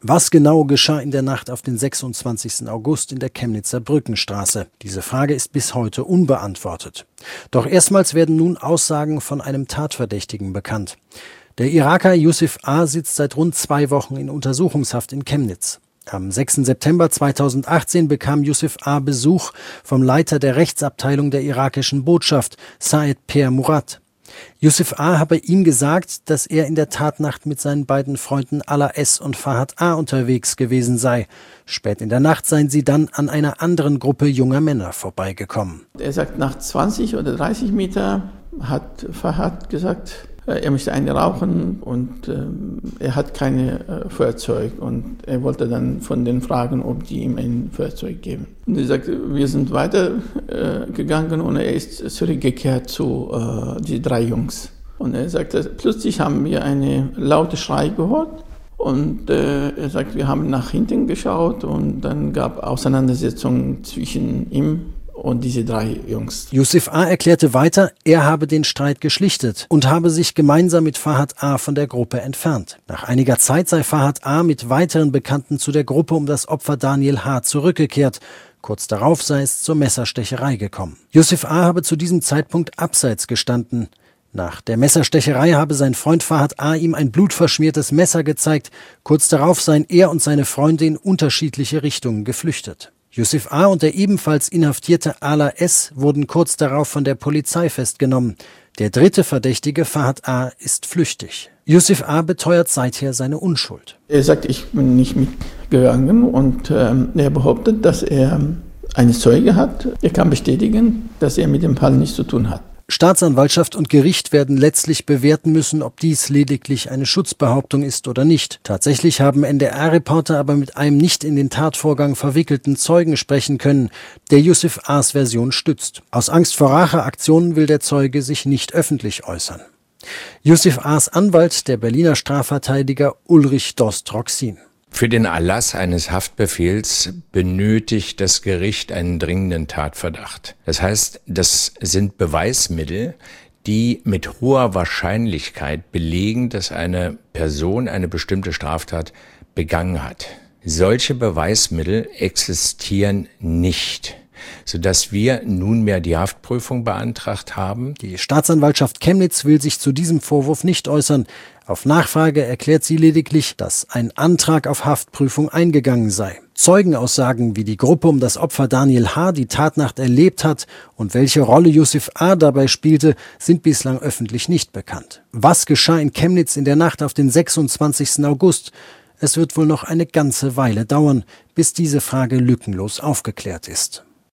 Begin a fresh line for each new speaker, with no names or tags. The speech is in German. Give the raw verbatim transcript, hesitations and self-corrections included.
Was genau geschah in der Nacht auf den sechsundzwanzigsten August in der Chemnitzer Brückenstraße? Diese Frage ist bis heute unbeantwortet. Doch erstmals werden nun Aussagen von einem Tatverdächtigen bekannt. Der Iraker Yusuf A. sitzt seit rund zwei Wochen in Untersuchungshaft in Chemnitz. Am sechsten September zweitausendachtzehn bekam Yusuf A. Besuch vom Leiter der Rechtsabteilung der irakischen Botschaft, Saed Per Murad. Yusuf A. habe ihm gesagt, dass er in der Tatnacht mit seinen beiden Freunden Ala S. und Fahad A. unterwegs gewesen sei. Spät in der Nacht seien sie dann an einer anderen Gruppe junger Männer vorbeigekommen.
Er sagt, nach zwanzig oder dreißig Meter hat Fahad gesagt, er möchte eine rauchen und äh, er hat keine äh, Feuerzeug und er wollte dann von denen fragen, ob die ihm ein Feuerzeug geben. Und er sagt, wir sind weiter äh, gegangen und er ist zurückgekehrt zu äh, die drei Jungs. Und er sagt, plötzlich haben wir eine laute Schrei gehört und äh, er sagt, wir haben nach hinten geschaut und dann gab Auseinandersetzungen zwischen ihm und diese drei Jungs.
Yusuf A. erklärte weiter, er habe den Streit geschlichtet und habe sich gemeinsam mit Fahad A. von der Gruppe entfernt. Nach einiger Zeit sei Fahad A. mit weiteren Bekannten zu der Gruppe um das Opfer Daniel H. zurückgekehrt. Kurz darauf sei es zur Messerstecherei gekommen. Yusuf A. habe zu diesem Zeitpunkt abseits gestanden. Nach der Messerstecherei habe sein Freund Fahad A. ihm ein blutverschmiertes Messer gezeigt. Kurz darauf seien er und seine Freunde in unterschiedliche Richtungen geflüchtet. Yusuf A. und der ebenfalls inhaftierte Ala S. wurden kurz darauf von der Polizei festgenommen. Der dritte Verdächtige, Fahad A., ist flüchtig. Yusuf A. beteuert seither seine Unschuld.
Er sagt, ich bin nicht mitgegangen und ähm, er behauptet, dass er eine Zeuge hat. Er kann bestätigen, dass er mit dem Fall nichts zu tun hat.
Staatsanwaltschaft und Gericht werden letztlich bewerten müssen, ob dies lediglich eine Schutzbehauptung ist oder nicht. Tatsächlich haben N D R-Reporter aber mit einem nicht in den Tatvorgang verwickelten Zeugen sprechen können, der Yusuf A.'s Version stützt. Aus Angst vor Racheaktionen will der Zeuge sich nicht öffentlich äußern. Yusuf A.'s Anwalt, der Berliner Strafverteidiger Ulrich Dost-Roxin.
Für den Erlass eines Haftbefehls benötigt das Gericht einen dringenden Tatverdacht. Das heißt, das sind Beweismittel, die mit hoher Wahrscheinlichkeit belegen, dass eine Person eine bestimmte Straftat begangen hat. Solche Beweismittel existieren nicht, sodass wir nunmehr die Haftprüfung beantragt haben.
Die Staatsanwaltschaft Chemnitz will sich zu diesem Vorwurf nicht äußern. Auf Nachfrage erklärt sie lediglich, dass ein Antrag auf Haftprüfung eingegangen sei. Zeugenaussagen, wie die Gruppe um das Opfer Daniel H. die Tatnacht erlebt hat und welche Rolle Yusuf A. dabei spielte, sind bislang öffentlich nicht bekannt. Was geschah in Chemnitz in der Nacht auf den sechsundzwanzigsten August? Es wird wohl noch eine ganze Weile dauern, bis diese Frage lückenlos aufgeklärt ist.